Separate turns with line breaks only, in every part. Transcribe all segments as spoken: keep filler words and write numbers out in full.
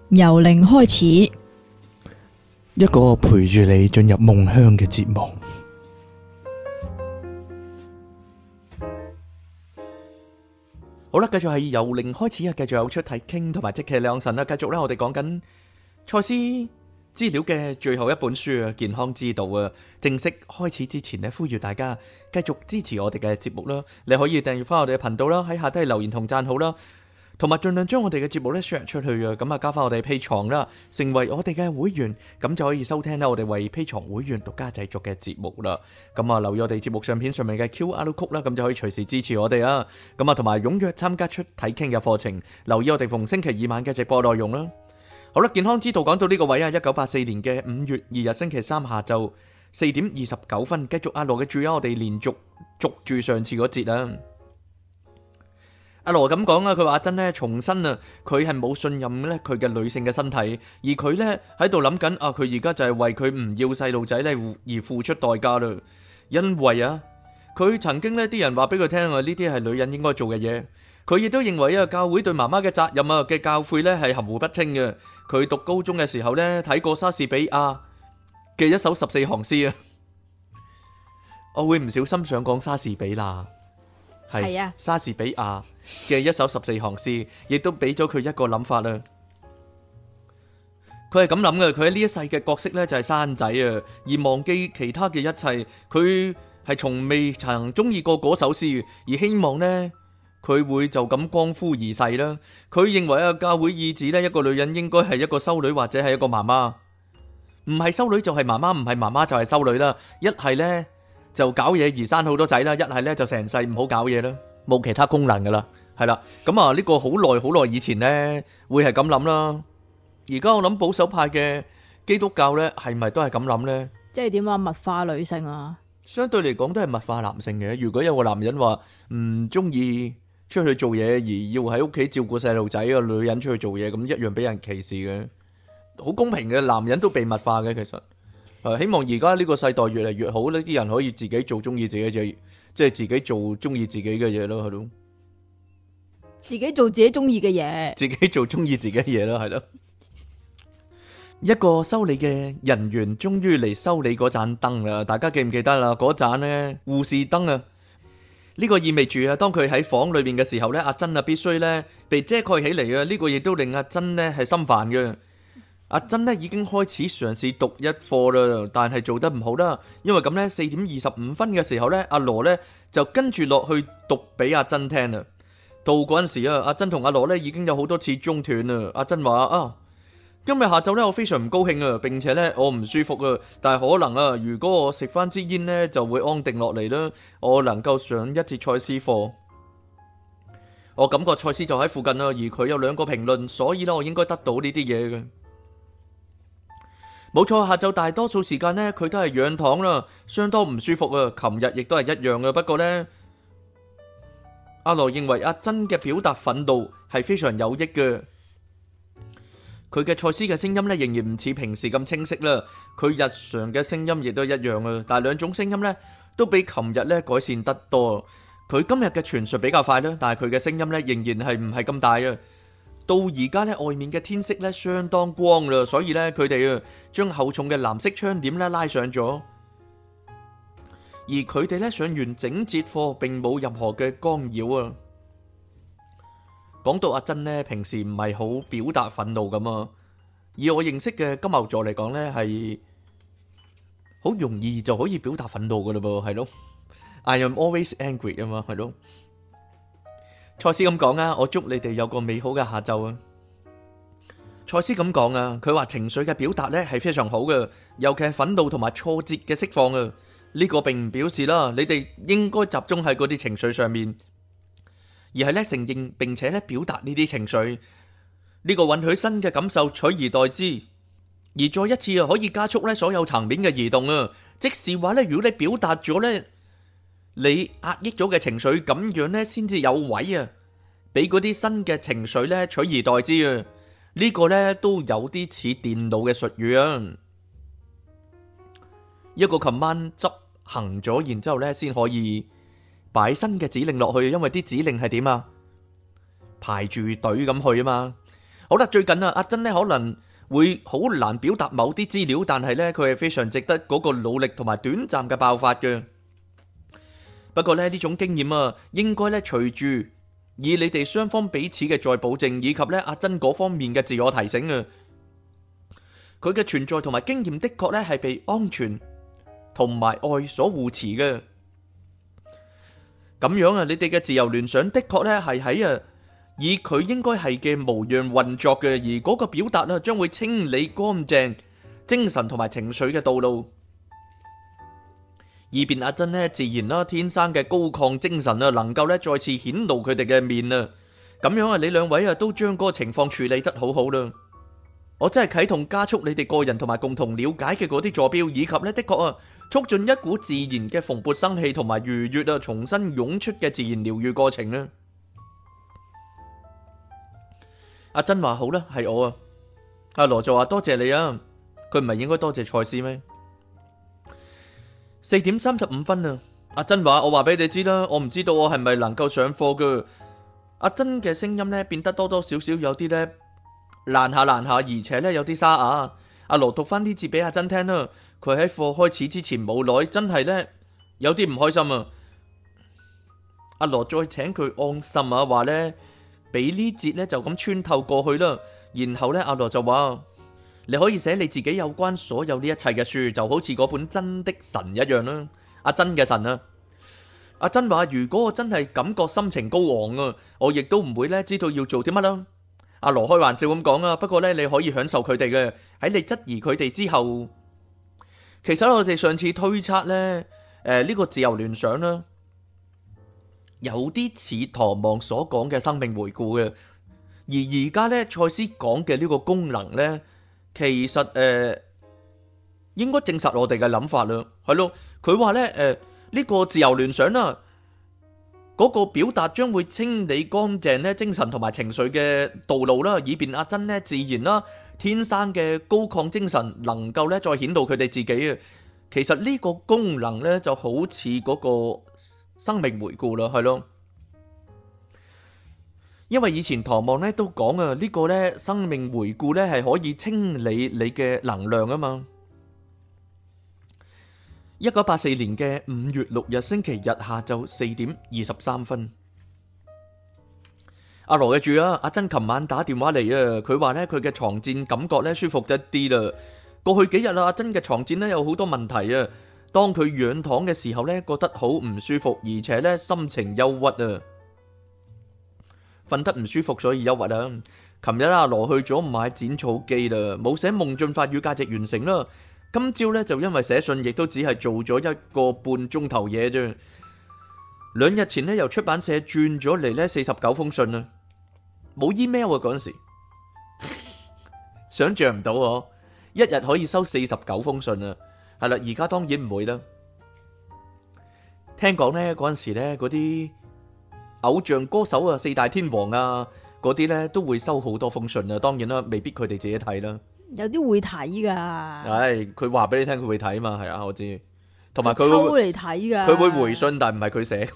由零開始，
一個陪住你進入夢鄉嘅節目。好啦，繼續係由零開始啊，繼續有出體傾同埋即其兩神啦。繼續咧，我哋講緊賽斯資料嘅最後一本書啊，健康之道啊。正式開始之前呢，呼籲大家繼續支持我哋嘅節目啦。你可以訂閱翻我哋嘅頻道啦，喺下低留言同讚好啦。同埋盡量將我哋嘅節目咧 share 出去啊，咁啊加翻我哋 Patreon啦，成為我哋嘅會員，咁就可以收聽咧我哋為 Patreon 會員獨家製作嘅節目啦。咁啊留意我哋節目相片上面嘅 Q R code 啦，咁就可以隨時支持我哋啊。咁啊同埋踴躍參加出體傾嘅課程，留意我哋逢星期二晚嘅直播內容啦。好啦，健康之道講到呢個位啊，一九八四年嘅五月二日星期三下晝四點二十九分，繼續阿羅嘅注音，我哋連續續住上次嗰節啊。阿羅咁講啊，佢話阿珍咧重申啊，佢係冇信任咧佢嘅女性嘅身體，而佢咧喺度諗緊啊，佢而家就係為佢唔要細路仔咧而付出代價啦。因為啊，佢曾經呢啲人話俾佢聽啊，呢啲係女人應該做嘅嘢。佢亦都認為啊，教會對媽媽嘅責任啊嘅教誨咧係含糊不清嘅。佢讀高中嘅時候咧睇過莎士比亞嘅一首十四行詩啊，我會唔小心想講莎士比亞。係啊，莎士比亞嘅一首十四行詩，亦都俾咗佢一個諗法啦。佢係咁諗嘅，佢喺呢一世嘅角色呢就係生仔啊，而忘記其他嘅一切。佢係從未曾中意過嗰首詩，而希望呢佢會就咁光復而逝啦。佢認為啊，教會意指呢一個女人應該係一個修女或者係一個媽媽，唔係修女就係媽媽，唔係媽媽就係修女啦。一係呢就搞嘢而生好多仔啦，一係咧就成世唔好搞嘢啦，冇其他功能噶啦，係啦。咁啊呢個好耐好耐以前呢會係咁諗啦。而家我諗保守派嘅基督教呢係咪都係咁諗呢？
即係點啊？物化女性啊？
相對嚟講都係物化男性嘅。如果有個男人話唔中意出去做嘢，而要喺屋企照顧細路仔，個女人出去做嘢，咁一樣俾人歧視嘅，好公平嘅。男人都被物化嘅，其實。希望而家呢個世代越嚟越好，呢啲人可以自己做中意自己嘅，即係自己做中意自己嘅嘢咯，係咯。
自己做自己中意嘅嘢，
自己做中意自己嘅嘢咯，係咯。一個修理嘅人員終於嚟修理嗰盞燈啦，大家記唔記得啦？嗰盞呢護士燈啊，呢個意味住啊，當佢喺房裏邊嘅時候呢，阿珍啊必須呢被遮蓋起嚟啊，呢個亦都令阿珍呢係心煩嘅。阿珍呢已經開始嘗試讀一課啦，但係做得唔好啦，因為咁呢，四點二十五分嘅時候呢，阿羅呢就跟住落去讀俾阿珍聽啦。到嗰陣時啊，阿珍同阿羅呢已經有好多次中斷啦。阿珍話啊，今日下晝呢我非常唔高興啊，並且呢我唔舒服啊，但係可能啊，如果我食翻支煙呢就會安定落嚟啦，我能夠上一節賽斯課。我感覺賽斯就喺附近啊，而佢有兩個評論，所以呢我應該得到呢啲嘢嘅。冇錯，下晝大多數時間呢，佢都係仰躺啦，相當唔舒服啊。琴日亦都係一樣嘅，不過呢，阿羅認為阿珍嘅表達憤怒係非常有益嘅。佢嘅賽斯嘅聲音呢，仍然唔似平時咁清晰啦。佢日常嘅聲音亦都一樣啊，但係兩種聲音呢，都比琴日呢改善得多。佢今日嘅傳述比較快啦，但係佢嘅聲音呢，仍然係唔係咁大啊。到而家咧，外面嘅天色咧相當光啦，所以咧佢哋啊將厚重嘅藍色窗簾咧拉上咗，而佢哋咧上完整節課，並冇任何嘅干擾啊。講到阿珍咧，平時唔係好表達憤怒咁啊，以我認識嘅金牛座嚟講咧，係好容易就可以表達憤怒噶啦噃，係咯。I am always angry 啊嘛，係咯。賽斯咁講啊，我祝你哋有個美好嘅下晝啊。賽斯咁講啊，佢話情緒嘅表達咧係非常好嘅，尤其係憤怒同埋挫折嘅釋放啊。呢個並唔表示啦，你哋應該集中喺嗰啲情緒上面，而係咧承認並且咧表達呢啲情緒。呢個允許新嘅感受取而代之，而再一次啊可以加速咧所有層面嘅移動啊。即是話咧，如果你表達咗咧，你壓抑咗嘅情緒，咁樣呢先至有位啊，俾嗰啲新嘅情緒呢取而代之啊。呢個呢都有啲似電腦嘅術語啊。一個琴晚執行咗，然之後呢先可以擺新嘅指令落去，因為啲指令係點啊？排住隊咁去啊嘛。 好啦，最近啊，阿珍呢可能會好難表達某啲資料，但係呢，佢係非常值得嗰個努力同埋短暫嘅爆發嘅。不過呢，呢種經驗啊，應該呢隨住以你哋雙方彼此嘅再保證，以及呢阿珍嗰方面嘅自我提醒啊，佢嘅存在同埋經驗的確呢係被安全同埋愛所護持嘅。咁樣啊，你哋嘅自由聯想的確呢係喺啊以佢應該係嘅模樣運作嘅，而嗰個表達啊將會清理乾淨精神同埋情緒嘅道路，以便阿珍呢自然啦天生嘅高亢精神啊能夠呢再次顯露佢哋嘅面啊。咁樣啊，你兩位啊都將嗰個情況處理得好好啦。我真係啟動加速你哋個人同埋共同了解嘅嗰啲座標，以及呢的確啊促進一股自然嘅蓬勃生氣同埋愉悅啊重新湧出嘅自然療愈過程啦。阿珍話好啦，係我啊。阿羅就話多謝你啊，佢唔係應該多謝賽斯咩？四點三十五分啊。阿珍話我話俾你知啦，我唔知道我係咪能夠上課噶。阿珍嘅聲音呢變得多多少少有啲呢爛下爛下，而且呢有啲沙啞。阿羅讀翻呢節俾阿珍聽啦，佢喺課開始之前冇耐，真係呢有啲唔開心啊。阿羅再請佢安心啊，話呢俾呢節呢就咁穿透過去啦。然後呢，阿羅就話你可以寫你自己有關所有呢一切嘅書，就好似嗰本真的神一樣啦。阿珍嘅神啊，阿珍話如果我真係感覺心情高昂啊，我亦都唔會呢知道要做啲乜啦。阿羅開玩笑咁講啊，不過呢你可以享受佢哋嘅。喺你質疑佢哋之後，其實我哋上次推測呢，誒、呃、呢、這個自由聯想啦，有啲似唐望所講嘅生命回顧嘅。而而家咧，賽斯講嘅呢個功能咧，其實誒、呃、應該證實我哋嘅諗法啦，係咯。佢話咧誒呢、呃這個自由聯想啦，嗰、那個表達將會清理乾淨咧精神同埋情緒嘅道路啦，以便阿珍咧自然啦天生嘅高亢精神能夠咧再顯露佢哋自己啊。其實呢個功能咧就好似嗰個生命回顧啦，係咯。因為以前唐望咧都講啊，呢個咧生命回顧咧係可以清理你嘅能量啊嘛。一九八四年嘅五月六日星期日下晝四點二十三分，阿羅嘅住啊，阿珍琴晚打電話嚟啊，佢話咧佢嘅床墊感覺咧舒服一啲啦。過去幾日啦，阿珍嘅床墊咧有好多問題啊。當佢仰躺嘅時候咧，覺得好唔舒服，而且咧心情憂鬱啊。瞓得唔舒服，所以憂鬱啊！琴日阿羅去咗買剪草機啦，冇寫夢進化與價值完成啦。今朝咧就因為寫信，亦都只係做咗一個半鐘頭嘢啫。兩日前咧由出版社轉咗嚟咧四十九封信啦，冇 email 啊嗰陣時，想象唔到我一日可以收四十九封信啊！係啦，而家當然唔會啦。聽講咧嗰陣時咧嗰啲偶像歌手啊，四大天王啊，嗰啲咧都會收好多封信啊。當然啦，未必佢哋自己睇啦。
有啲會睇噶。
唉，佢話俾你聽，佢會睇嘛，係啊，我知。同埋佢
抽嚟睇噶。
佢會回信，但唔係佢寫。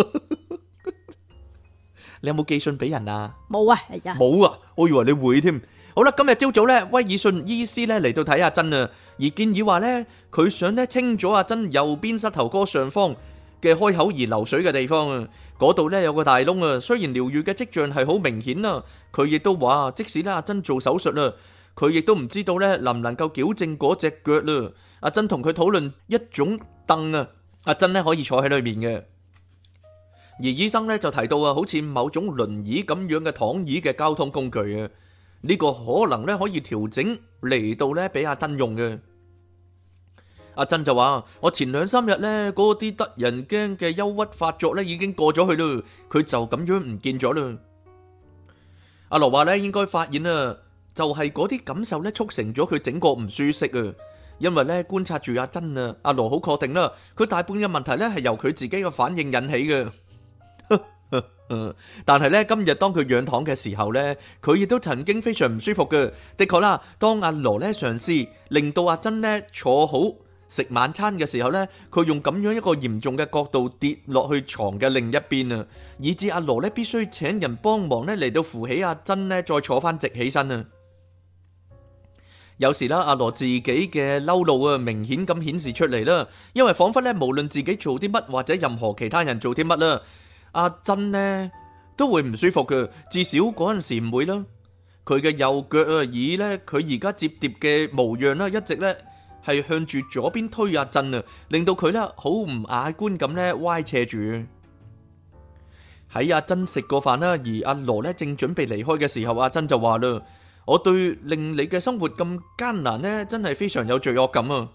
你有冇寄信俾人啊？
冇啊，係啊。
冇啊，我以為你會添。好啦，今日朝早咧，威爾遜醫師咧嚟到睇阿珍啊，而建議話咧，佢想咧清咗阿珍右邊膝頭哥上方嘅開口而流水嘅地方啊，嗰度咧有個大窿啊。雖然療愈嘅跡象係好明顯啊，佢亦都話，即使咧阿珍做手術啦，佢亦都唔知道咧能唔能夠矯正嗰隻腳啦。阿珍同佢討論一種凳啊，阿珍咧可以坐喺裏面嘅，而醫生咧就提到啊，好似某種輪椅咁樣嘅躺椅嘅交通工具啊，呢個可能咧可以調整嚟到咧俾阿珍用嘅。阿珍就話：我前兩三日咧嗰啲得人驚嘅憂鬱發作咧已經過咗去啦，佢就咁樣唔見咗啦。阿羅話咧應該發現啊，就係嗰啲感受咧促成咗佢整個唔舒適啊。因為咧觀察住阿珍啊，阿羅好確定啦，佢大半嘅問題咧係由佢自己嘅反應引起嘅。但係咧今日當佢仰躺嘅時候咧，佢亦都曾經非常唔舒服嘅。的確啦，當阿羅咧嘗試令到阿珍咧坐好食晚餐嘅時候呢，佢用咁樣一個嚴重嘅角度跌落去床嘅另一邊啊，以致阿羅呢必須請人幫忙呢嚟到扶起阿珍呢，再坐翻直起身啊。有時啦，阿羅自己嘅嬲怒啊，明顯咁顯示出嚟啦，因為仿佛咧，無論自己做啲乜或者任何其他人做啲乜啦，阿珍呢都會唔舒服嘅，至少嗰陣時唔會啦。佢嘅右腳啊，以咧佢而家摺疊嘅模樣啦，一直咧係向住左邊推阿珍啊，令到佢咧好唔雅觀咁咧歪斜住。喺阿珍食過飯啦，而阿羅咧正準備離開嘅時候，阿珍就話啦。我對令你嘅生活咁艱難呢，真係非常有罪惡感啊！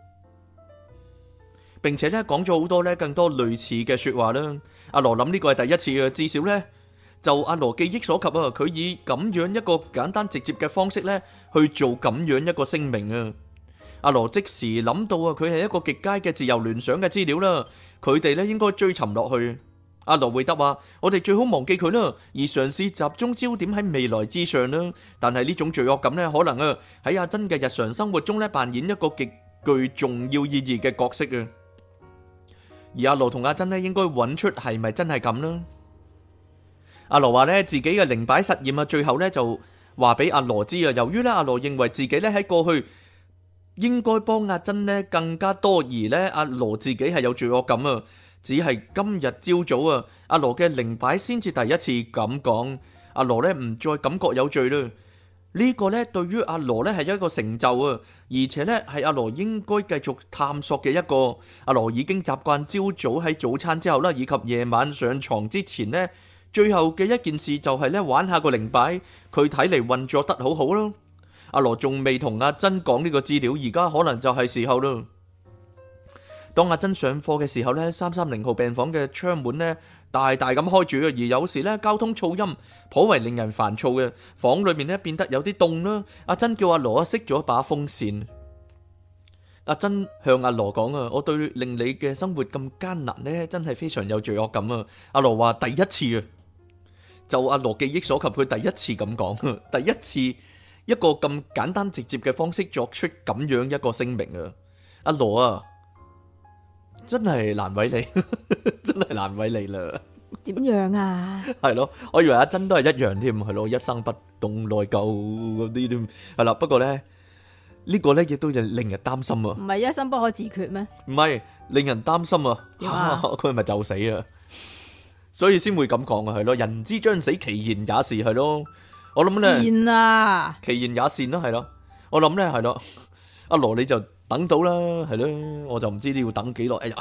並且咧講咗好多咧更多類似嘅說話啦。阿羅諗呢個係第一次啊，至少呢，就阿羅記憶所及啊，佢以咁樣一個簡單直接嘅方式咧去做咁樣一個聲明啊。阿羅即時諗到啊，佢係一個極佳嘅自由聯想嘅資料啦，佢哋咧應該追尋落去。阿羅會德話：我哋最好忘記佢啦，而嘗試集中焦點喺未來之上啦。但係呢種罪惡感咧，可能啊喺阿珍嘅日常生活中咧扮演一個極具重要意義嘅角色啊。而阿羅同阿珍咧應該揾出係咪真係咁啦。阿羅話咧自己嘅靈擺實驗啊，最後咧就話俾阿羅知啊。由於咧阿羅認為自己咧喺過去應該幫阿珍咧更加多，而咧阿羅自己係有罪惡感啊。只係今日朝早啊，阿羅嘅靈擺先至第一次咁講，阿羅咧唔再感覺有罪啦。呢個咧對於阿羅咧係一個成就啊，而且咧係阿羅應該繼續探索嘅一個。阿羅已經習慣朝早喺早餐之後啦，以及夜晚上床之前呢，最後嘅一件事就係咧玩下個靈擺，佢睇嚟運作得好好咯。阿羅仲未同阿珍講呢個資料，而家可能就係時候啦。當阿珍上課嘅時候咧，三三零號病房嘅窗門咧大大咁開住，而有時咧交通噪音頗為令人煩躁嘅，房裏面咧變得有啲凍啦。阿珍叫阿羅啊熄咗一把風扇。阿珍向阿羅講啊，我對令你嘅生活咁艱難咧，真係非常有罪惡感啊。阿羅話第一次啊，就阿羅記憶所及，佢第一次咁講，第一次一個咁簡單直接嘅方式作出咁樣一個聲明啊。阿羅啊！真係難為你，真係難為你啦。
點樣啊？
係咯，我以為阿珍都係一樣添，係咯，一生不動內疚嗰啲添。係啦，不過咧呢個咧亦都令人擔心啊。
唔係一生不可自決咩？
唔係，令人擔心啊。
點啊？
佢係咪就死啊？所以先會咁講啊，係咯。人之將死，其言也是，係咯。我諗咧，
善啊，
其言也善咯，係咯。我諗咧，係咯。阿羅你就。等到啦，係咯，我就唔知你要等幾耐。哎呀，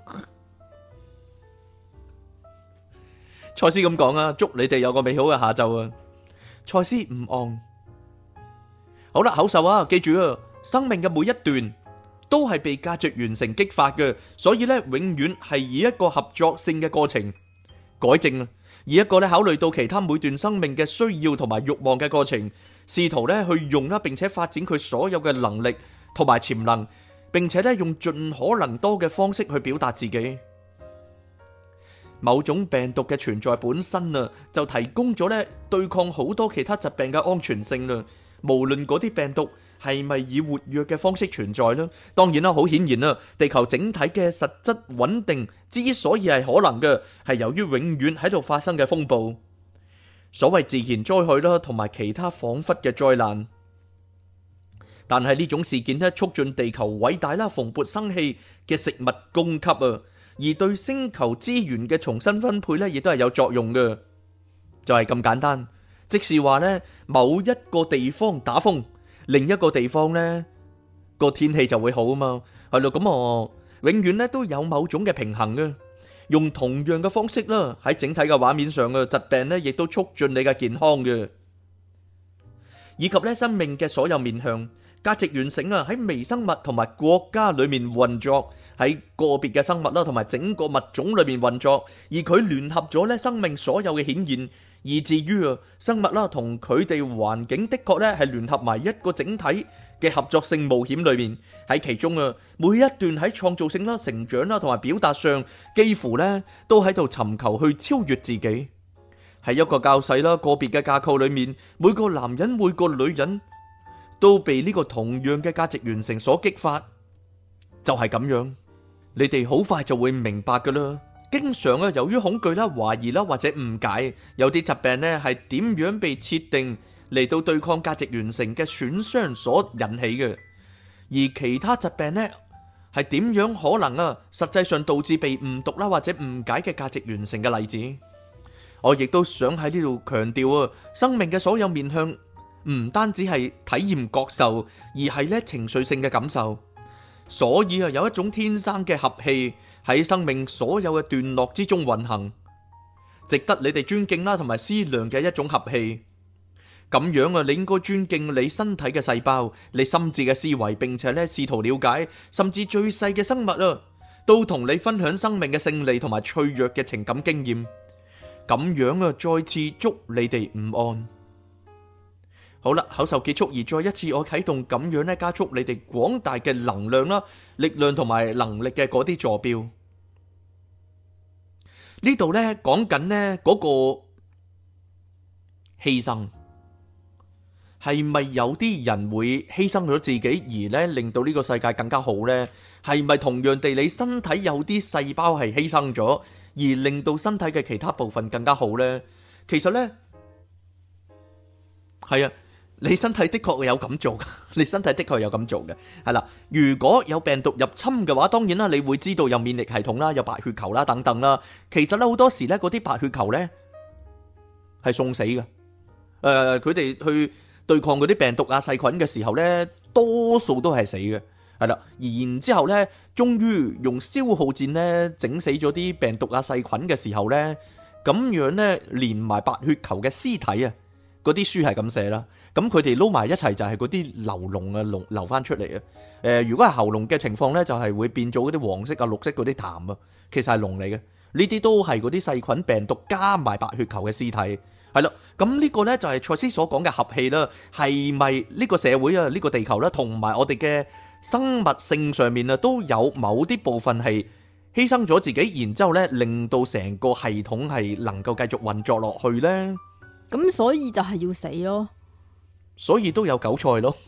賽斯咁講啊，祝你哋有個美好嘅下晝啊。賽斯唔昂，好啦，口授啊，記住啊，生命嘅每一段都係被價值完成激發嘅，所以咧永遠係以一個合作性嘅過程改正啊，以一個咧考慮到其他每段生命嘅需要同埋慾望嘅過程，試圖咧去用啦，並且發展佢所有嘅能力。同埋潛能，並且咧用盡可能多嘅方式去表達自己。某種病毒嘅存在本身啊，就提供咗咧對抗好多其他疾病嘅安全性啦。無論嗰啲病毒係咪以活躍嘅方式存在啦，當然啦，好顯然啦，地球整體嘅實質穩定之所以係可能嘅，係由於永遠喺度發生嘅風暴，所謂自然災害啦，同埋其他恍惚嘅災難。但係呢種事件咧，促進地球偉大啦、蓬勃生氣嘅食物供給啊，而對星球資源嘅重新分配咧，亦都係有作用嘅。就係咁簡單，即是話咧，某一個地方打風，另一個地方咧個天氣就會好啊嘛，係咯，咁我永遠咧都有某種嘅平衡嘅。用同樣嘅方式啦，喺整體嘅畫面上嘅疾病咧，亦都促進你嘅健康嘅，以及咧生命嘅所有面向。價值完成啊，喺微生物同埋國家裏面運作，喺個別嘅生物啦同埋整個物種裏面運作，而佢聯合咗咧生命所有嘅顯現，以至於啊生物啦同佢哋環境的確咧係聯合埋一個整體嘅合作性冒險裏面。喺其中啊每一段喺創造性啦、成長啦同埋表達上，幾乎咧都喺度尋求去超越自己。喺一個較細啦個別嘅架構裏面，每個男人每個女人都被呢個同樣嘅價值完成所激發， 就係咁樣，你哋好快就會明白噶啦。經常啊，由於恐懼啦、懷疑啦或者誤解，有啲疾病呢係點樣被設定嚟到對抗價值完成嘅損傷所引起嘅，而其他疾病呢係點樣可能啊，實際上導致被誤讀啦或者誤解嘅價值完成嘅例子。我亦都想喺呢度強調啊，生命嘅所有面向唔單止係體驗覺受，而係咧情緒性嘅感受。所以啊，有一種天生嘅合氣喺生命所有嘅段落之中運行，值得你哋尊敬啦，同埋思量嘅一種合氣。咁樣啊，你應該尊敬你身體嘅細胞，你心智嘅思維，並且咧試圖了解，甚至最細嘅生物啊，都同你分享生命嘅勝利同埋脆弱嘅情感經驗。咁樣啊，再次祝你哋午安。好啦，口授結束，而再一次我啟動咁樣咧，加速你哋廣大嘅能量啦、力量同埋能力嘅嗰啲坐標。呢度咧講緊咧嗰個犧牲，係咪有啲人會犧牲咗自己，而咧令到呢個世界更加好呢？係咪同樣地，你身體有啲細胞係犧牲咗，而令到身體嘅其他部分更加好呢？其實呢，係啊。你身體的確有咁做，你身體的確有咁做嘅，係啦。如果有病毒入侵嘅話，當然啦，你會知道有免疫系統啦，有白血球啦等等啦。其實咧好多時咧，嗰啲白血球咧係送死嘅。誒、呃，佢哋去對抗嗰啲病毒啊細菌嘅時候咧，多數都係死嘅，係啦。而然之後咧，終於用消耗戰咧整死咗啲病毒啊細菌嘅時候咧，咁樣咧連埋白血球嘅屍體啊。嗰啲書係咁寫啦，咁佢哋撈埋一齊就係嗰啲流膿啊，膿流翻出嚟啊。誒、呃，如果係喉嚨嘅情況咧，就係、是、會變咗嗰啲黃色啊、綠色嗰啲痰啊，其實係膿嚟嘅。呢啲都係嗰啲細菌、病毒加埋白血球嘅屍體，係啦。咁呢個咧就係賽斯所講嘅合氣啦。係咪呢個社會啊、呢、這個地球啦，同埋我哋嘅生物性上面啊，都有某啲部分係犧牲咗自己，然之後咧令到成個系統係能夠繼續運作落去咧？
咁所以就係要死咯，
所以都有韭菜咯，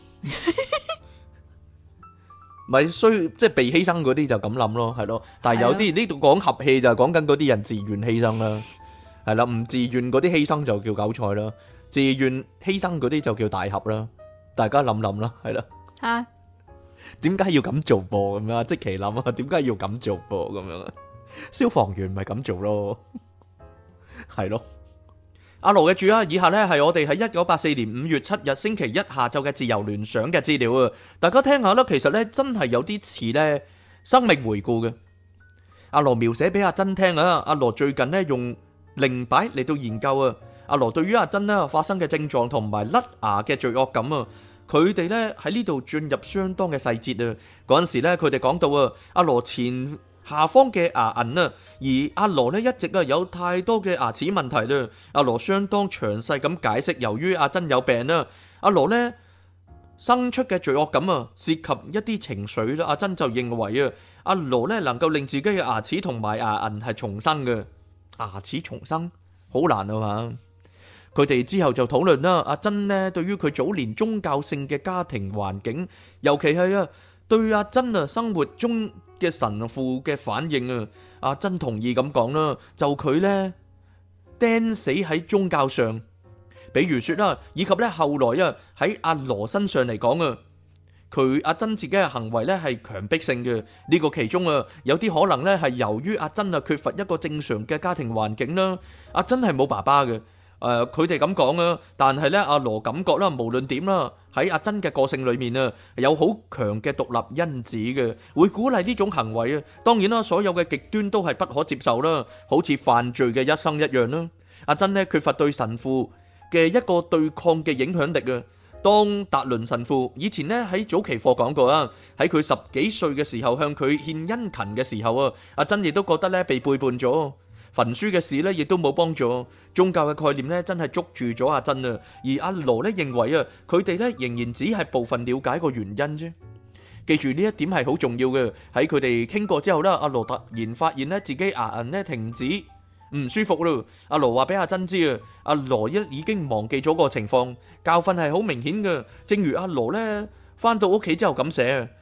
咪需即係被犧牲嗰啲就咁諗咯，係咯。但係有啲呢度講合氣就係講緊嗰啲人自願犧牲啦，係啦，唔自願嗰啲犧牲就叫韭菜啦，自願犧牲嗰啲就叫大俠啦。大家諗諗啦，係啦。吓，點解要咁做噃？咁樣即其諗啊，點解要咁做噃？咁樣消防員咪咁做咯，係咯。阿羅嘅注啊，以下呢係我哋喺一九八四年五月七日星期一下晝嘅自由聯想嘅資料啊，大家聽下啦。其實呢真係有啲似呢生命回顧嘅。阿羅描寫俾阿珍聽啊，阿羅最近呢用靈擺嚟到研究啊。阿羅對於阿珍呢發生嘅症狀同埋甩牙嘅罪惡感啊，佢哋呢喺呢度進入相當嘅細節啊。嗰陣時呢佢哋講到啊，阿羅前下方嘅牙齦啊，而阿羅呢一直啊有太多嘅牙齒問題啦。阿羅相當詳細咁解釋，由於阿珍有病啦，阿羅呢生出嘅罪惡感啊，涉及一啲情緒啦。阿珍就認為啊，阿羅呢能夠令自己嘅牙齒同埋牙齦係重生嘅。牙齒重生好難啊嘛。佢哋之後就討論啦，阿珍呢對於佢早年宗教性嘅家庭環境，尤其係啊對阿珍啊生活中嘅神父嘅反應啊，阿珍同意咁講啦，就佢呢釘死喺宗教上，比如說啦，以及咧後來啊喺阿羅身上嚟講啊，佢阿珍自己嘅行為咧係強迫性嘅，呢個其中啊有啲可能咧係由於阿珍啊缺乏一個正常嘅家庭環境啦，阿珍係冇爸爸嘅。誒，佢哋咁講啊，但係咧，阿羅感覺啦，無論點啦，喺阿珍嘅個性裏面啊，有好強嘅獨立因子嘅，會鼓勵呢種行為啊。當然啦，所有嘅極端都係不可接受啦，好似犯罪嘅一生一樣啦。阿珍咧缺乏對神父嘅一個對抗嘅影響力啊。當達倫神父以前咧喺早期課講過啊，喺佢十幾歲嘅時候向佢獻殷勤嘅時候啊，阿珍亦都覺得咧被背叛咗。焚書嘅事咧，亦都冇幫助。宗教嘅概念咧，真係捉住咗阿珍啊。而阿羅咧認為啊，佢哋咧仍然只係部分了解個原因啫。記住呢一點係好重要嘅。喺佢哋傾過之後咧，阿羅突然發現咧自己牙齦咧停止唔舒服咯。阿羅話俾阿珍知啊，阿羅一已經忘記咗個情況，教訓係好明顯嘅。正如阿羅咧翻到屋企之後咁寫啊。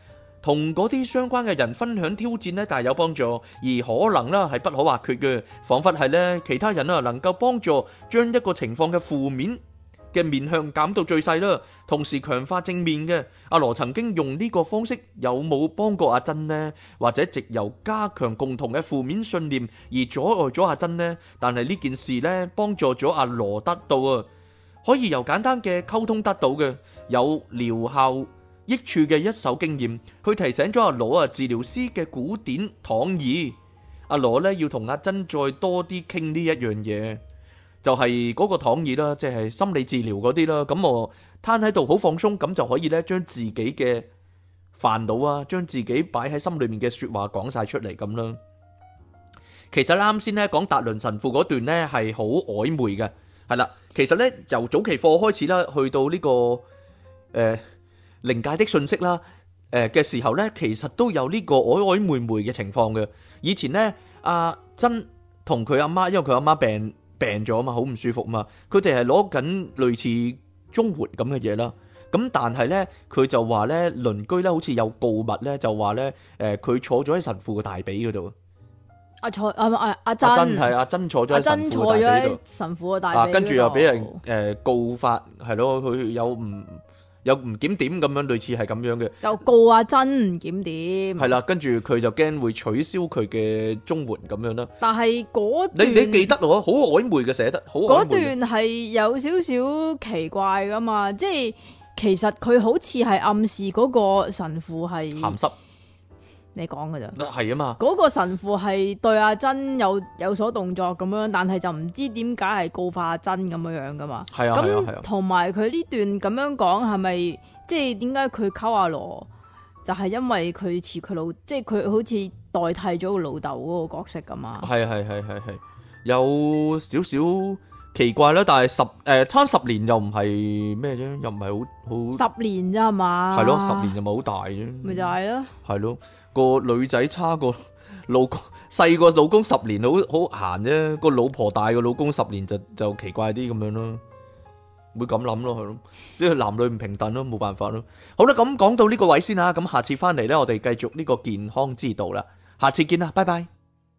同嗰啲相關嘅人分享挑戰咧，大有幫助，而可能啦係不可或缺嘅，彷彿係咧其他人啊能夠幫助將一個情況嘅負面嘅面向減到最細啦，同時強化正面嘅。阿羅曾經用呢個方式，有冇幫過阿珍呢？或者藉由加強共同嘅負面信念而阻礙咗阿珍呢？但係呢件事呢，幫助咗阿羅得到啊，可以由簡單嘅溝通得到嘅，有療效益處嘅一手經驗。佢提醒咗阿羅啊，治療師嘅古典躺椅。阿羅呢要同阿珍再多啲傾呢一樣嘢。就係嗰個躺椅啦，即係心理治療嗰啲啦。咁我攤喺度好放鬆，咁就可以咧將自己嘅煩惱啊，將自己擺喺心裏面嘅說話講晒出嚟咁啦。其實啱先咧講達倫神父嗰段咧係好曖昧嘅，係啦。其實咧由早期課開始啦，去到呢個誒靈界的訊息啦，誒嘅時候咧，其實都有呢個曖曖昧昧嘅情況嘅。以前咧阿珍同佢阿媽，因為佢阿媽病。病咗啊嘛，好唔舒服嘛，佢哋係攞緊類似綜援咁嘅嘢啦。咁但係咧，佢就話咧鄰居咧好似有告密咧，就話咧誒佢坐咗喺神父嘅大髀嗰度。阿坐阿阿阿珍係阿珍坐咗喺神父嘅大髀度。神父嘅大髀，跟住又俾人誒告發係咯，佢有唔有唔檢點咁樣，類似係咁樣嘅。就告阿珍唔檢點。係啦，跟住佢就驚會取消佢嘅綜援咁樣啦。但係嗰段你你記得咯，好曖昧嘅寫得，好曖昧。嗰段係有少少奇怪噶嘛，即係其實佢好似係暗示嗰個神父係鹹濕。你講噶咋？係啊嘛，嗰個神父係對阿珍有有所動作咁樣，但係就唔知點解係告發阿珍咁樣樣噶嘛。係啊，咁同埋佢呢段咁樣講係咪即係點解佢溝阿羅就係因為佢似佢老，即係佢好似代替咗個老豆嗰個角色噶嘛？係係係係係，有少少奇怪啦。但係十誒差十年又唔係咩啫，又唔係好好十年咋係嘛？係咯，十年又冇好大啫。咪就係咯，係咯。個女仔差個老公細個老公十年，好好閒啫。個老婆大個老公十年就就奇怪啲咁樣咯，會咁諗咯，係咯，呢個男女唔平等咯，冇辦法咯。好啦，咁講到呢個位先啦，咁下次翻嚟咧，我哋繼續呢個健康之道啦。下次見啦，拜拜。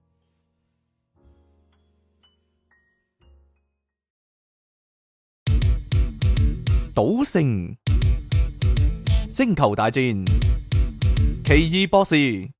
賭聖、星球大戰、奇異博士，你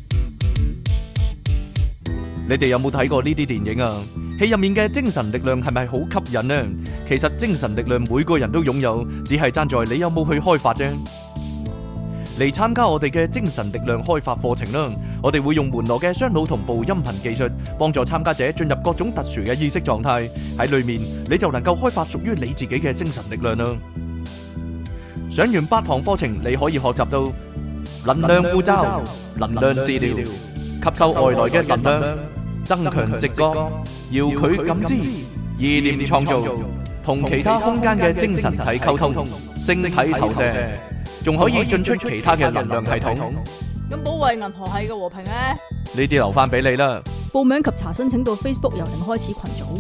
哋有冇睇過呢啲電影啊？戲入面嘅精神力量係咪好吸引呢？其實精神力量每個人都擁有，只係爭在你有冇去開發啫。嚟參加我哋嘅精神力量開發課程啦！我哋會用門羅嘅雙腦同步音頻技術，幫助參加者進入各種特殊嘅意識狀態。喺裏面你就能夠開發屬於你自己嘅精神力量啦。上完八堂課程，你可以學習到能量護罩、能量治療、吸收外來嘅能量、增強直覺、遙距感知、意念創造、同其他空間嘅精神體溝通、星體投射，仲可以進出其他嘅能量系統。咁保衛銀河系嘅和平呢？呢啲留翻俾你啦。報名及查詢請到 Facebook 由零開始群組。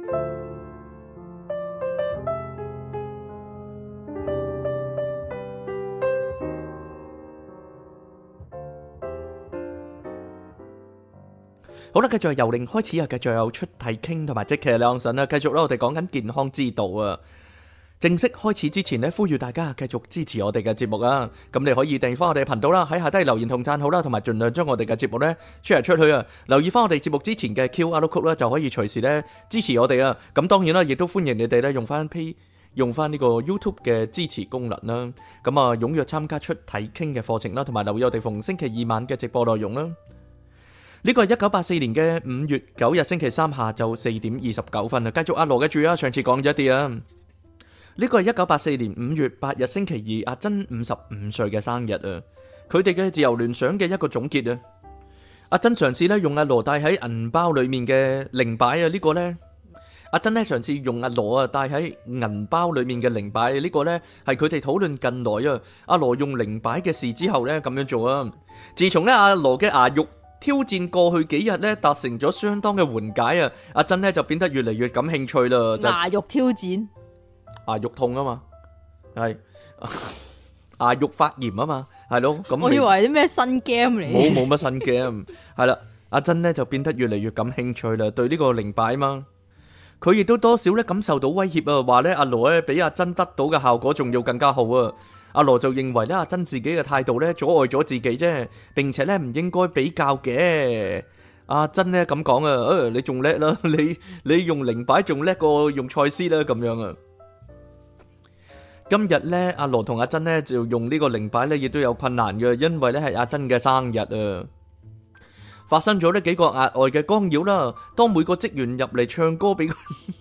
好啦，繼續係由零開始啊！繼續有出體傾同埋即其兩神啦，繼續啦，我哋講緊健康之道啊！正式開始之前呢，呼籲大家繼續支持我哋嘅節目啊！咁你可以訂翻我哋嘅頻道啦，喺下低留言同讚好啦，同埋盡量將我哋嘅節目呢 share 出去啊！留意翻我哋節目之前嘅 Q R code 啦，就可以隨時呢支持我哋啊！咁當然啦，亦都歡迎你哋呢用翻 Pay 用翻呢個 YouTube 嘅支持功能啦！咁啊，踴躍參加出體傾嘅課程啦，同埋留意我哋逢星期二晚嘅直播內容啦！呢個係一九八四年嘅五月九日星期三下晝四點二十九分啊！繼續阿羅嘅注啊，上次講咗一啲啊。呢個係一九八四年五月八日星期二，阿珍五十五歲嘅生日啊！佢哋嘅自由聯想嘅一個總結啊！阿珍嘗試咧用阿羅帶喺銀包裏面嘅靈擺啊，呢個呢，阿珍咧嘗試用阿羅啊帶喺銀包裏面嘅靈擺，呢個呢，係佢哋討論近來啊阿羅用靈擺嘅事之後呢，咁樣做啊！自從呢，阿羅嘅牙肉挑戰過去幾日咧，達成咗相當嘅緩解啊！阿珍咧就變得越嚟越感興趣啦。牙肉挑戰，牙肉痛啊嘛，係牙肉發炎啊嘛， 係咯，咁
我以為啲咩新 game 嚟。
冇冇乜新 game，係啦，阿珍咧就變得越嚟越感興趣啦，對呢個靈擺嘛，佢亦都多少咧感受到威脅啊，話咧阿羅咧比阿珍得到嘅效果仲要更加好啊。阿羅就認為咧阿珍自己嘅態度咧阻礙咗自己啫，並且咧唔應該比較嘅。阿珍咧咁講啊，誒你仲叻啦，你你用靈擺仲叻過用賽斯啦咁樣啊。今日咧阿羅同阿珍咧就用呢個靈擺咧亦都有困難嘅，因為咧係阿珍嘅生日啊。發生咗呢幾個額外嘅干擾啦，當每個職員入嚟唱歌俾佢，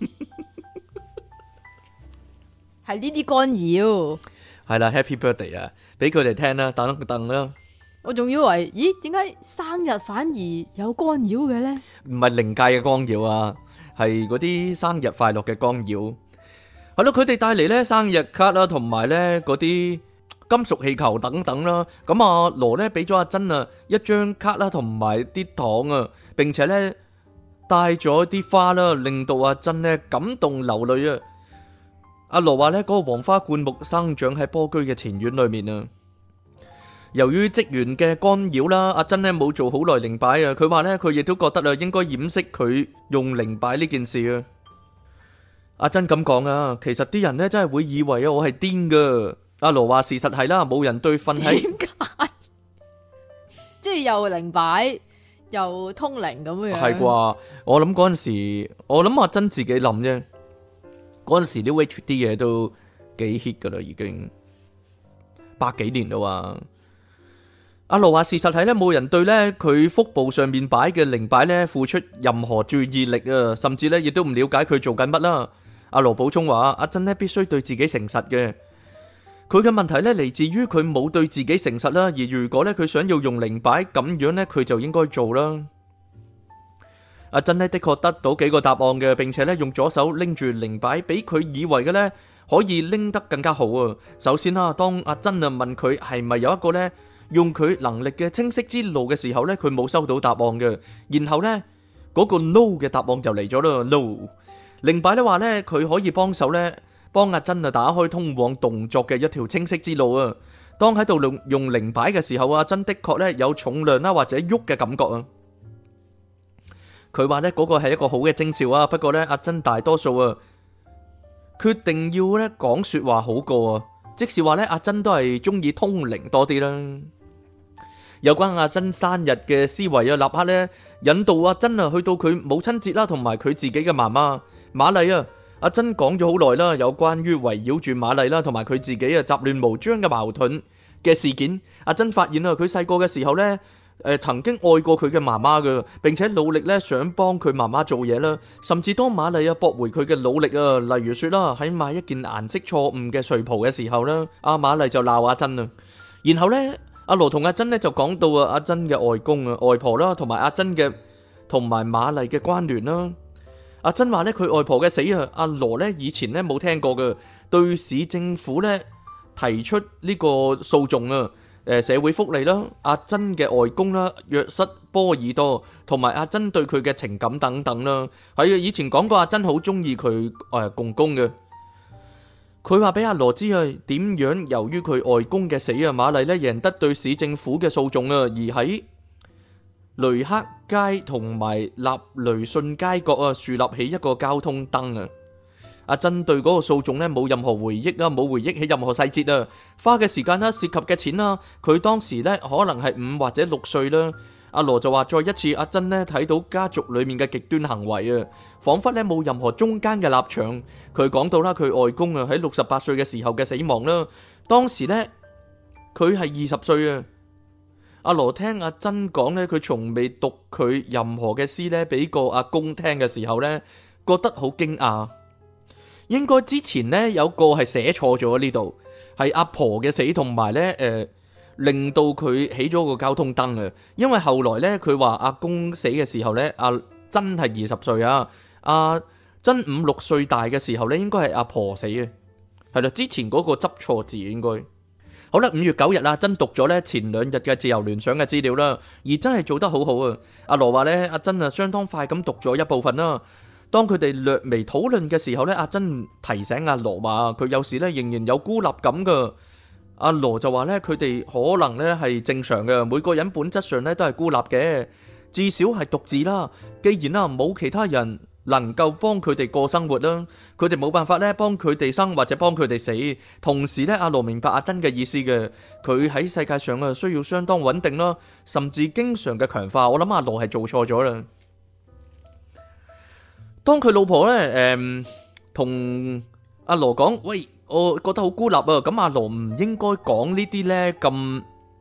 係呢啲干擾。
係啦 Happy Birthday 啊，俾佢哋聽啦，等等啦。
我仲以為，咦，點解生日反而有干擾嘅咧？
唔係靈界嘅干擾啊，係嗰啲生日快樂嘅干擾。係咯，佢哋帶嚟咧生日卡啦，同埋咧嗰啲金屬氣球等等啦。咁阿羅咧俾咗阿珍啊一張卡啦，同埋啲糖啊，並且咧帶咗啲花啦，令到阿珍咧感動流淚啊。阿羅話咧嗰個黃花灌木生長喺波居嘅前院裏面啊。由於職員嘅干擾啦，阿珍咧冇做好耐靈擺啊。佢話咧佢亦都覺得啊應該掩飾佢用靈擺呢件事啊。阿珍咁講啊，其實啲人咧真係會以為啊我係癲噶。阿羅話事實係啦，冇人對瞓喺
點解？即係又靈擺又通靈咁樣。
係啩？我諗嗰陣時，我諗阿珍自己諗啫。嗰陣時啲 H 啲嘢都幾 hit 噶啦，已經百幾年啦哇。阿羅話事實係咧，冇人對咧佢腹部上面擺嘅靈擺咧付出任何注意力啊，甚至咧亦都唔了解佢做緊乜啦。阿羅補充話：阿珍咧必須對自己誠實嘅。佢嘅問題咧嚟自於佢冇對自己誠實啦。而如果咧佢想要用靈擺咁樣咧，佢就應該做啦。阿珍咧的確得到幾個答案嘅，並且咧用左手拎住靈擺，比佢以為嘅咧可以拎得更加好啊。首先啦，當阿珍啊問佢係咪有一個咧用佢能力嘅清晰之路嘅時候咧，佢冇收到答案嘅。然後咧嗰個 no 嘅答案就嚟咗啦 ，no。靈擺咧話咧佢可以幫手咧幫阿珍啊打開通往動作嘅一條清晰之路啊。當喺度用用靈擺嘅時候，阿珍的確咧有重量啦或者喐嘅感覺啊。佢話咧嗰個係一個好嘅徵兆啊，不過咧阿珍大多數啊決定要咧講說話好過啊，即是話咧阿珍都係中意通靈多啲啦。有關阿珍生日嘅思維啊，立刻咧引導阿珍啊去到佢母親節啦，同埋佢自己嘅媽媽瑪麗啊。阿珍講咗好耐啦，有關於圍繞住瑪麗啦，同埋佢自己啊雜亂無章嘅矛盾嘅事件。阿珍發現啊，佢細個嘅時候咧。誒，曾經愛過佢嘅媽媽嘅，並且努力咧想幫佢媽媽做嘢啦。甚至當瑪麗啊駁回佢嘅努力啊，例如說啦，喺買一件顏色錯誤嘅睡袍嘅時候啦，阿瑪麗就鬧阿珍啊。然後咧，阿羅同阿珍咧就講到啊，阿珍嘅外公啊、外婆啦，同埋阿珍嘅同埋瑪麗嘅關聯啦。阿珍話咧，佢外婆嘅死啊，阿羅咧以前咧冇聽過嘅，對市政府咧提出呢個訴訟啊。誒，社會福利啦，阿珍嘅外公啦，約瑟波爾多，同埋阿珍對佢嘅情感等等啦，係以前講過阿珍好中意佢誒公公嘅。佢話俾阿羅知啊，點樣由於佢外公嘅死啊，瑪麗咧贏得對市政府嘅訴訟啊，而喺雷克街同埋納雷遜街角啊，樹立起一個交通燈啊。阿珍對嗰個訴訟咧冇任何回憶啦，冇回憶起任何細節啊，花嘅時間啦，涉及嘅錢啦，佢當時咧可能係五或者六歲啦。阿羅就話再一次，阿珍咧睇到家族裏面嘅極端行為啊，仿佛咧冇任何中間嘅立場。佢講到啦，佢外公啊喺六十八歲嘅時候嘅死亡啦，當時咧佢係二十歲啊。阿羅聽阿珍講咧，佢從未讀佢任何嘅詩咧俾個阿公聽嘅時候咧，覺得好驚訝。應該之前咧有個係寫錯咗呢度，係阿婆嘅死同埋咧誒令到佢起咗個交通燈啊。因為後來咧佢話阿公死嘅時候咧，阿珍係二十歲啊，阿珍五六歲大嘅時候咧，應該係阿婆死嘅，係啦。之前嗰個執錯字應該好啦。五月九日啊，珍讀咗咧前兩日嘅自由聯想嘅資料啦，而真係做得好好啊。阿羅話咧，阿珍啊相當快咁讀咗一部分啦。當佢哋略微討論嘅時候咧，阿珍提醒阿羅話佢有時咧仍然有孤立感噶。 阿羅就話咧，佢哋可能咧係正常嘅，每個人本質上咧都係孤立嘅，至少係獨自啦。既然啦冇其他人能夠幫佢哋過生活啦，佢哋冇辦法咧幫佢哋生或者幫佢哋死。同時咧，阿羅明白阿珍嘅意思嘅，佢喺世界上啊需要相當穩定啦，甚至經常嘅強化。我諗阿羅係做錯咗啦。當佢老婆咧誒同阿羅講，喂，我覺得好孤立啊，咁阿羅唔應該講呢啲咧咁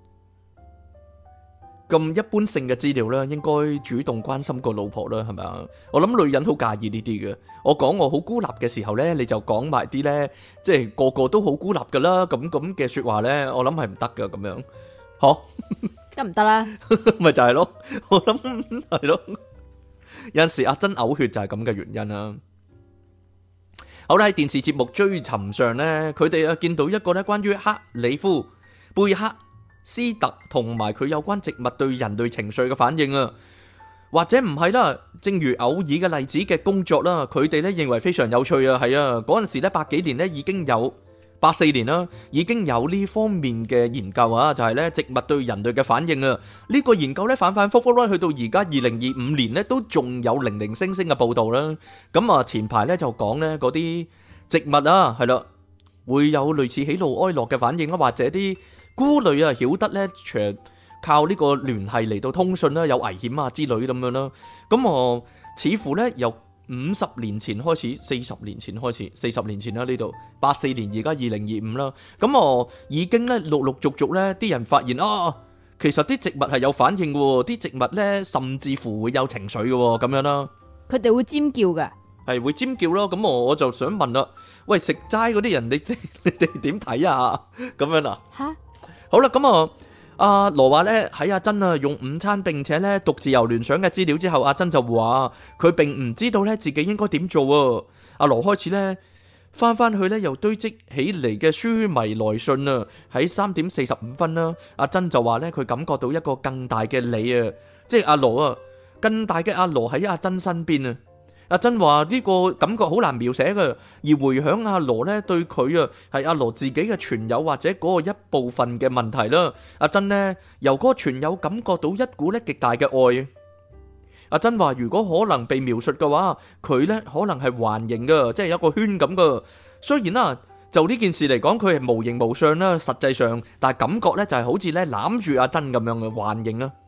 咁一般性嘅資料啦，應該主動關心個老婆啦，係咪啊？我諗女人好介意呢啲嘅。我講我好孤立嘅時候咧，你就講埋啲咧，即係個個都好孤立噶啦，咁咁嘅說話咧，我諗係唔得噶，咁樣，嗬？
得唔得啦？
咪就係咯，我諗係咯。有陣時阿珍嘔血就係咁嘅原因啦。好啦，喺電視節目追尋上咧，佢哋啊見到一個咧關於克里夫貝克斯特同埋佢有關植物對人類情緒嘅反應啊，或者唔係啦，正如偶爾嘅例子嘅工作啦，佢哋咧認為非常有趣啊，係啊，嗰陣時咧百幾年咧已經有八四年啦，已經有呢方面嘅研究啊，就係咧植物對人類嘅反應啊，呢個研究咧反反复复啦，去到而家二零二五年咧都仲有零零星星嘅報道啦。咁啊前排咧就講咧嗰啲植物啊，係啦，會有類似喜怒哀樂嘅反應啊，或者啲菇類啊，曉得咧，長靠呢個聯繫嚟到通訊啦，有危險啊之類咁樣啦。咁我似乎咧由五十年前開始，四十年前開始，四十年前啦呢度，八四年而家二零二五啦。咁我已經咧陸陸續續咧，啲人發現啊，其實啲植物係有反應嘅，啲植物咧甚至乎會有情緒嘅咁樣啦。
佢哋會尖叫嘅，係
會尖叫咯。咁我我就想問啦，喂，食齋嗰啲人，你你哋點睇啊？咁樣啊？吓？好啦，咁啊，阿羅話咧喺阿珍啊用午餐並且咧讀自由聯想嘅資料之後，阿珍就話佢並唔知道咧自己應該點做啊。阿羅開始咧翻翻去咧又堆積起嚟嘅書迷來信啊，喺三點四十五分啦，阿珍就話咧佢感覺到一個更大嘅你啊，即係阿羅啊，更大嘅阿羅喺阿珍身邊啊。阿珍話呢個感覺好難描寫嘅，而回響阿羅呢對佢啊係阿羅自己嘅存有或者嗰個一部分嘅問題啦。阿珍呢由嗰個存有感覺到一股呢極大嘅愛。阿珍話如果可能被描述嘅話，佢呢可能係環形嘅，即係有一個圈咁嘅。雖然啦，就呢件事嚟講，佢係無形無相啦，實際上，但係感覺呢就係好似呢攬住阿珍咁樣嘅環形啦。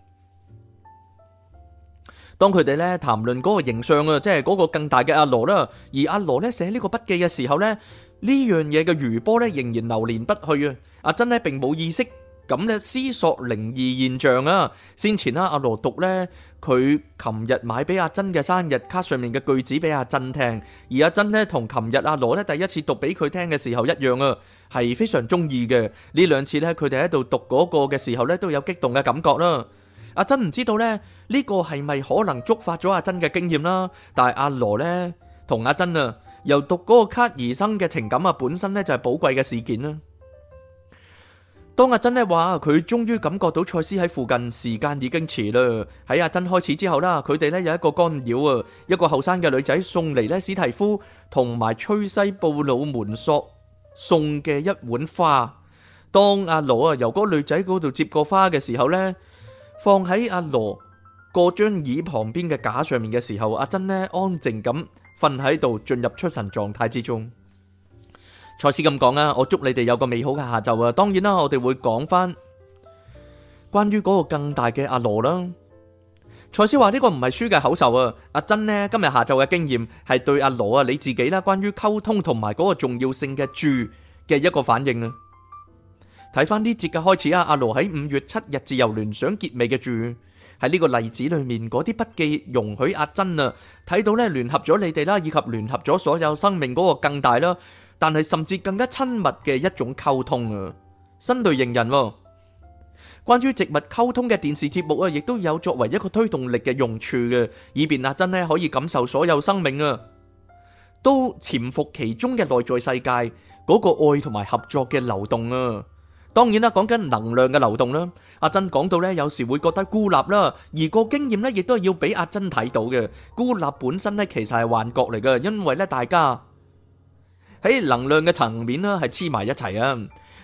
當佢哋咧談論嗰個形象啊，即係嗰個更大嘅阿羅啦，而阿羅咧寫呢個筆記嘅時候咧，呢樣嘢嘅餘波咧仍然流連不去啊！阿珍咧並冇意識咁咧思索靈異現象啊！先前啦，阿羅讀咧佢琴日買俾阿珍嘅生日卡上面嘅句子俾阿珍聽，而阿珍咧同琴日阿羅咧第一次讀俾佢聽嘅時候一樣啊，係非常中意嘅。呢兩次咧佢哋喺度讀嗰個嘅時候咧都有激動嘅感覺啦。阿珍唔知道咧呢個係咪可能觸發咗阿珍嘅經驗啦，但係阿羅咧同阿珍啊由讀嗰個卡而生嘅情感啊本身咧就係寶貴嘅事件啦。當阿珍咧話佢終於感覺到賽斯喺附近，時間已經遲啦。喺阿珍開始之後啦，佢哋咧有一個干擾啊，一個後生嘅女仔送嚟咧史提夫同埋崔西布魯門索送嘅一碗花。當阿羅啊由嗰個女仔嗰度接過花嘅時候咧，放喺阿羅個張椅旁邊嘅架上面嘅時候，阿珍呢安靜咁瞓喺度，進入出神狀態之中。賽斯咁講啊，我祝你哋有個美好嘅下晝啊！當然啦，我哋會講翻關於嗰個更大嘅阿羅啦。賽斯話呢個唔係書嘅口授啊，阿珍呢今日下晝嘅經驗係對阿羅啊你自己啦，關於溝通同埋嗰個重要性嘅注嘅一個反應啊。睇翻呢節嘅開始啊，阿羅喺五月七日自由聯想結尾嘅注喺呢個例子裏面嗰啲筆記容許阿珍啊睇到咧聯合咗你哋啦，以及聯合咗所有生命嗰個更大啦，但係甚至更加親密嘅一種溝通啊，新類型人。關於植物溝通嘅電視節目啊，亦都有作為一個推動力嘅用處嘅，以便阿珍咧可以感受所有生命啊都潛伏其中嘅內在世界嗰個愛同埋合作嘅流動啊。當然啦，講緊能量嘅流動啦。阿珍講到咧，有時會覺得孤立啦，而個經驗咧，亦都係要俾阿珍睇到嘅。孤立本身咧，其實係幻覺嚟嘅，因為咧，大家喺能量嘅層面啦，係黐埋一齊啊。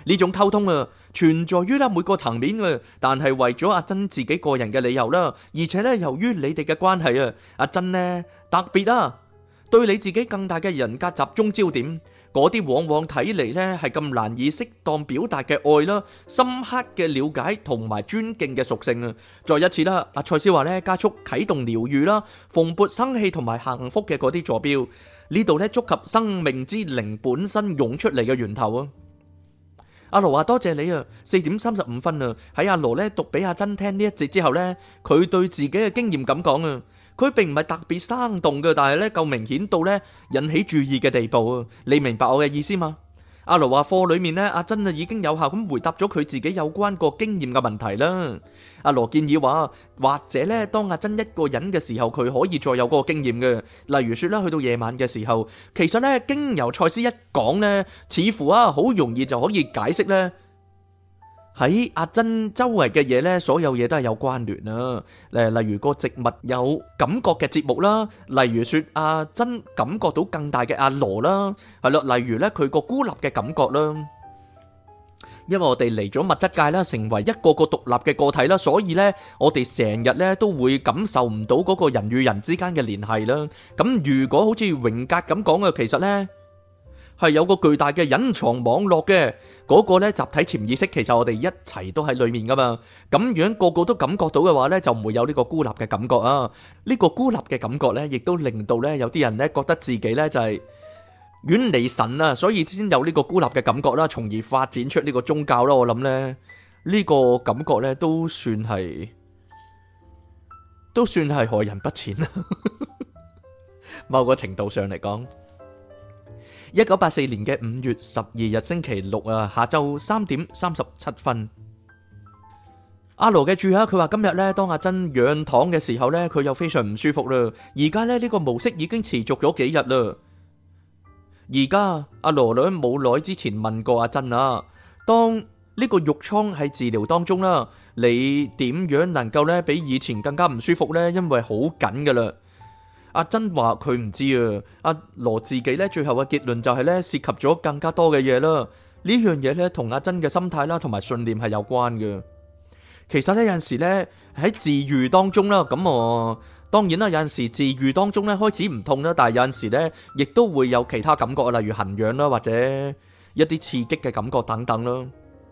呢種溝通啊，存在於啦每個層面嘅，但係為咗阿珍自己個人嘅理由啦，而且咧由於你哋嘅關係啊，阿珍呢特別啊，對你自己更大嘅人格集中焦點，嗰啲往往睇嚟咧係咁難以適當表達嘅愛啦，深刻嘅了解同埋尊敬嘅屬性啊。再一次啦，阿賽斯話咧加速啟動療愈啦，蓬勃生氣同埋幸福嘅嗰啲坐標，呢度咧觸及生命之靈本身湧出嚟嘅源頭啊。阿羅話多謝你啊，四點三十五分啊，喺阿羅咧讀俾阿珍聽呢一節之後咧，佢對自己嘅經驗咁講啊，佢並唔係特別生動嘅，但係咧夠明顯到咧引起注意嘅地步啊，你明白我嘅意思嗎？阿羅話課裏面咧，阿珍啊已經有效咁回答咗佢自己有關個經驗嘅問題啦。阿羅建議話，或者咧當阿珍一個人嘅時候，佢可以再有嗰個經驗嘅，例如說啦，去到夜晚嘅時候，其實咧經由賽斯一講咧，似乎啊好容易就可以解釋咧。喺阿珍周圍嘅嘢呢，所有嘢都係有關聯啦。誒，例如個植物有感覺嘅節目啦，例如說阿珍感覺到更大嘅阿羅啦，係咯，例如呢佢個孤立嘅感覺啦。因為我哋嚟咗物質界啦，成為一個個獨立嘅個體啦，所以呢我哋成日呢都會感受唔到嗰個人與人之間嘅聯繫啦。咁如果好似榮格咁講嘅，其實呢係有個巨大嘅隱藏網絡嘅，嗰個咧集體潛意識，其實我哋一齊都喺裏面噶嘛。咁樣個個都感覺到嘅話咧，就唔會有呢個孤立嘅感覺啊。呢個孤立嘅感覺咧，亦都令到咧有啲人咧覺得自己咧就係遠離神啊，所以先有呢個孤立嘅感覺啦，從而發展出呢個宗教啦。我諗咧呢個感覺咧都算係都算係害人不淺啦，某個程度上嚟講。一九八四年嘅五月十二日星期六啊，下晝三點三十七分。阿羅嘅注下，佢話今日咧，當阿珍仰躺嘅時候咧，佢又非常唔舒服啦。而家咧呢個模式已經持續咗幾日啦。而家阿羅兩冇耐之前問過阿珍啊，當呢個肉瘡喺治療當中啦，你點樣能夠咧比以前更加唔舒服咧？因為好緊噶啦。阿珍話佢唔知啊，阿羅自己咧最後嘅結論就係咧涉及咗更加多嘅嘢啦。呢樣嘢咧同阿珍嘅心態啦同埋信念係有關嘅。其實咧有陣時咧喺治愈當中啦，咁我當然啦有陣時治愈當中咧開始唔痛啦，但係有陣時咧亦都會有其他感覺，例如痕癢啦或者一啲刺激嘅感覺等等啦。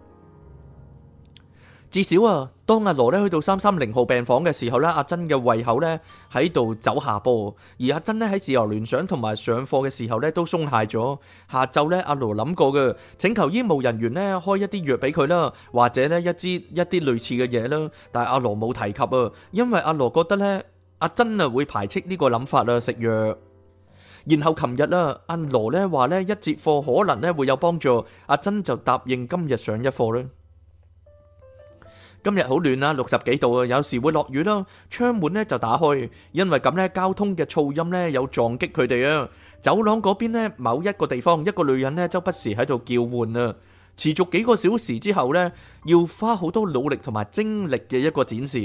至少啊，當阿羅咧去到三三零號病房嘅時候咧，阿珍嘅胃口咧喺度走下坡，而阿珍咧喺自由聯想同埋上課嘅時候咧都鬆懈咗。下晝咧，阿羅諗過嘅，請求醫務人員咧開一啲藥俾佢啦，或者咧一支一啲類似嘅嘢啦，但係阿羅冇提及啊，因為阿羅覺得咧阿珍啊會排斥呢個諗法啊，食藥。然後琴日啦，阿羅咧話咧一節課可能咧會有幫助，阿珍就答應今日上一課啦。今日好暖啦，六十幾度啊，有時會落雨啦。窗門咧就打開，因為咁咧交通嘅噪音咧有撞擊佢哋啊。走廊嗰邊咧某一個地方，一個女人咧周不時喺度叫喚啊。持續幾個小時之後咧，要花好多努力同埋精力嘅一個展示。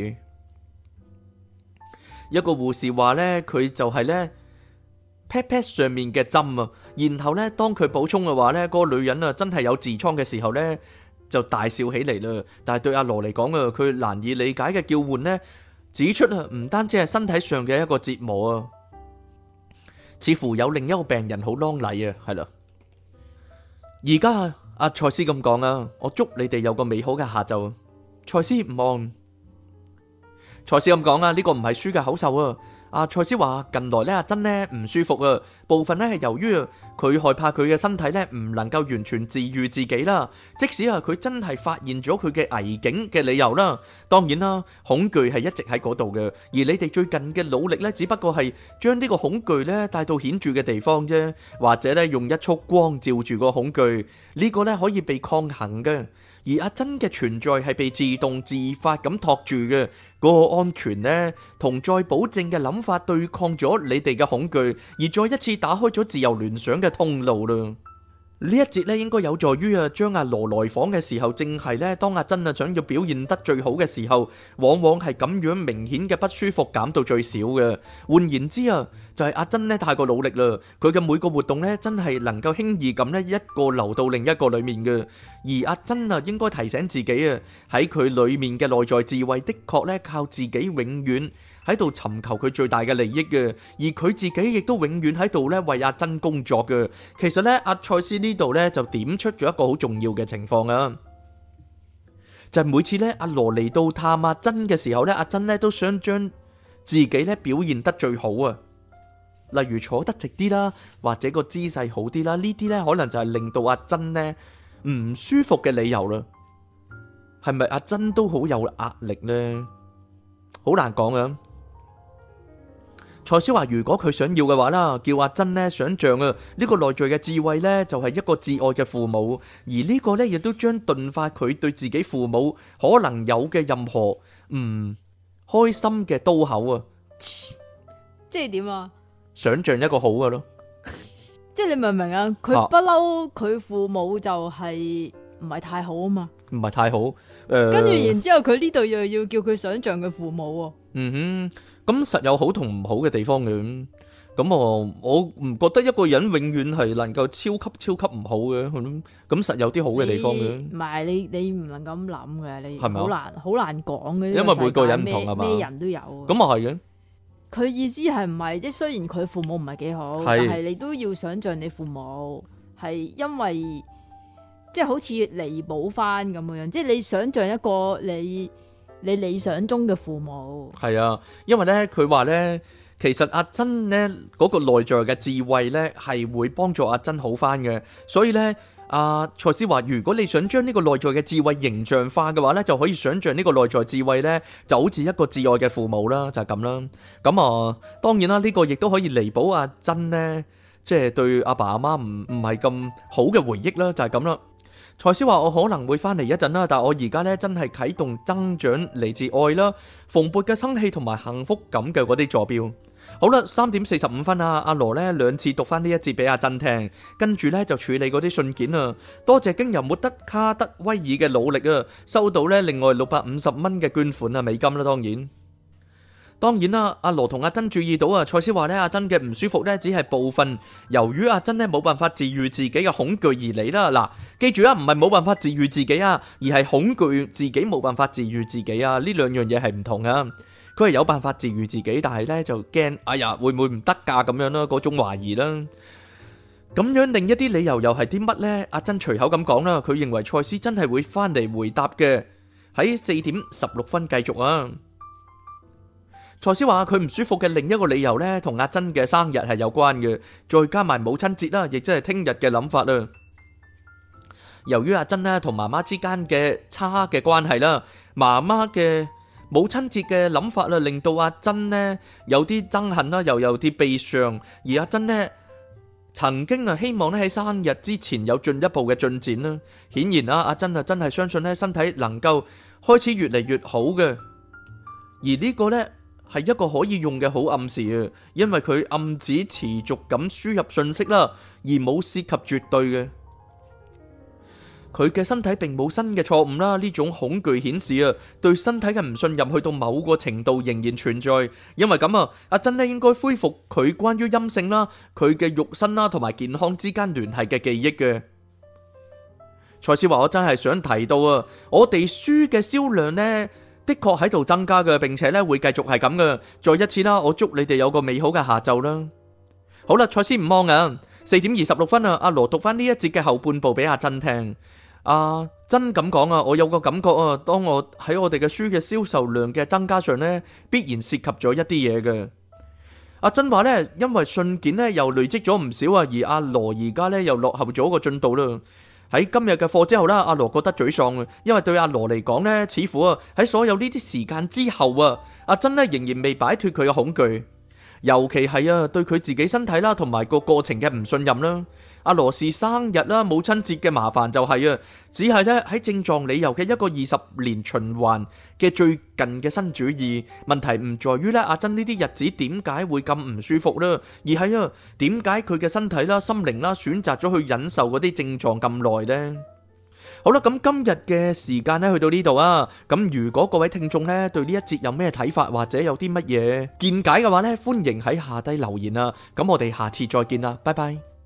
一個護士話咧，佢就係咧 pat pat 上面嘅針啊。然後咧，當佢補充嘅話咧，嗰個女人啊真係有痔瘡嘅時候咧，就大笑起嚟啦，但係對阿羅嚟講啊，佢難以理解嘅叫喚呢，指出啊，唔單止係身體上嘅一個折磨啊，似乎有另一個病人好啷禮啊，係啦。而家阿賽斯咁講啊，我祝你哋有個美好嘅下晝。賽斯唔按，賽斯咁講啊，呢個唔係書嘅口授啊。阿賽斯話近來咧阿珍咧唔舒服啊，部分咧係由於佢害怕佢嘅身體咧唔能夠完全治愈自己啦。即使啊佢真係發現咗佢嘅危境嘅理由啦，當然啦，恐懼係一直喺嗰度嘅。而你哋最近嘅努力咧，只不過係將呢個恐懼咧帶到顯著嘅地方啫，或者咧用一束光照住個恐懼，呢個咧可以被抗衡嘅。而阿珍嘅存在係被自動自發咁托住嘅，嗰個安全呢，同再保證嘅諗法對抗咗你哋嘅恐懼，而再一次打開咗自由聯想嘅通路啦。 呢一節咧應該有助於啊，將阿羅來訪嘅時候，正係咧當阿珍啊想要表現得最好嘅時候，往往係咁樣明顯嘅不舒服減到最少嘅。換言之啊，就係阿珍咧太過努力啦，佢嘅每個活動咧真係能夠輕易咁咧一個流到另一個裡面嘅。而阿珍啊應該提醒自己啊，喺佢裡面嘅內在智慧的確咧靠自己永遠喺度尋求佢最大嘅利益嘅，而佢自己亦都永遠喺度咧為阿珍工作嘅。其實咧，阿賽斯呢度咧就點出咗一個好重要嘅情況啊，就係每次咧阿羅嚟到探阿珍嘅時候咧，阿珍咧都想將自己咧表現得最好啊，例如坐得直啲啦，或者個姿勢好啲啦，呢啲咧可能就係令到阿珍咧唔舒服嘅理由啦。係咪阿珍都好有壓力呢？好難講啊。賽斯話：如果佢想要嘅話啦，叫阿珍呢想象啊，呢個內在嘅智慧呢，就係一個至愛嘅父母，而呢個呢，亦都將鈍化佢對自己父母可能有嘅任何唔開心嘅刀口啊！
即係點啊？
想象一個好嘅咯，
即係你明唔明啊？佢不嬲，佢父母就係唔係太好啊嘛，
唔係太好。誒、
呃，跟住然之後佢呢度又要叫佢想象嘅父母喎。
嗯哼。咁實有好同唔好嘅地方嘅，咁我我唔覺得一個人永遠係能夠超級超級唔好嘅，咁實有啲好嘅地方嘅。
唔係你你唔能咁諗嘅，你
係咪
好難好難講嘅。
因為每個人唔同係嘛，
咩人都有。
咁啊係嘅。
佢意思係唔係即係雖然佢父母唔係幾好，但係你都要想象你父母係因為即係好似彌補翻咁樣，即係你想象一個你。你理想中嘅父母
係啊，因為咧佢話咧，其實阿珍咧嗰個內在嘅智慧咧係會幫助阿珍好翻嘅，所以咧阿賽斯話，如果你想將呢個內在嘅智慧形象化嘅話咧，就可以想象呢個內在智慧咧就好似一個至愛嘅父母啦，就係咁啦。咁啊，當然啦，呢個亦都可以彌補阿珍咧，即係對阿爸阿媽唔唔係咁好嘅回憶啦，就係咁啦。賽斯話：我可能會翻嚟一陣啦，但係我而家咧真係啟動增長嚟自愛啦、蓬勃嘅生氣同埋幸福感嘅嗰啲座標。好啦，三點四十五分啊，阿羅咧兩次讀翻呢一節俾阿珍聽，跟住咧就處理嗰啲信件啊。多謝經由末德卡德威爾嘅努力啊，收到咧另外六百五十蚊嘅捐款啊，美金啦，當然。當然啦，阿羅同阿珍注意到啊，賽斯話咧阿珍嘅唔舒服咧只係部分由於阿珍咧冇辦法治愈自己嘅恐懼而嚟啦。嗱，記住啊，唔係冇辦法治愈自己啊，而係恐懼自己冇辦法治愈自己啊，呢兩樣嘢係唔同啊。佢係有辦法治愈自己，但係咧就驚，哎呀會唔會唔得㗎咁樣啦，嗰種懷疑啦。咁樣另一啲理由又係啲乜呢？阿珍隨口咁講啦，佢認為賽斯真係會翻嚟回答嘅。喺四點十六分繼續啊。賽斯話佢唔舒服嘅另一個理由呢，同阿珍嘅生日係有關嘅，再加埋母親節啦，亦即係聽日嘅諗法啦。由於阿珍呢同媽媽之間嘅差嘅關係啦，媽媽嘅母親節嘅諗法啦，令到阿珍呢有啲憎恨啦，又有啲悲傷。而阿珍呢曾經啊希望呢喺生日之前有進一步嘅進展啦。顯然啊，阿珍啊真係相信呢身體能夠開始越嚟越好嘅，而呢個呢。係一個可以用嘅好暗示啊，因為佢暗指持續咁輸入信息啦，而冇涉及絕對嘅。佢嘅身體並冇新嘅錯誤啦，呢種恐懼顯示啊，對身體嘅唔信任去到某個程度仍然存在。因為咁啊，阿珍呢應該恢復佢關於陰性啦、佢嘅肉身啦同埋健康之間聯繫嘅記憶嘅。賽斯話：我真係想提到啊，我哋書嘅銷量呢。的確喺度增加嘅，並且咧會繼續係咁嘅。再一次啦，我祝你哋有個美好嘅下晝啦。好啦，賽斯唔忙啊，四點二十六分啊，阿羅讀翻呢一節嘅後半部俾阿珍聽。阿珍咁講啊，我有個感覺啊，當我喺我哋嘅書嘅銷售量嘅增加上呢，必然涉及咗一啲嘢嘅。阿珍話呢，因為信件呢又累積咗唔少啊，而阿羅而家呢又落後咗個進度啦。喺今日嘅課之後啦，阿羅覺得沮喪啊，因為對阿羅嚟講呢，似乎啊喺所有呢啲時間之後啊，阿珍呢仍然未擺脫佢嘅恐懼，尤其係啊對佢自己身體啦同埋個過程嘅唔信任啦。 阿羅士生日啦、母親節嘅麻煩就係啊，只係咧喺症狀理由嘅一個二十年循環嘅最近嘅新主義。問題唔在於咧阿珍呢啲日子點解會咁唔舒服啦，而係啊點解佢嘅身體啦、心靈啦選擇咗去忍受嗰啲症狀咁耐呢？好啦，咁今日嘅時間咧去到呢度啊。咁如果各位聽眾咧對呢一節有咩睇法，或者有啲乜嘢見解嘅話咧，歡迎喺下低留言啊。咁我哋下次再見啦，拜拜。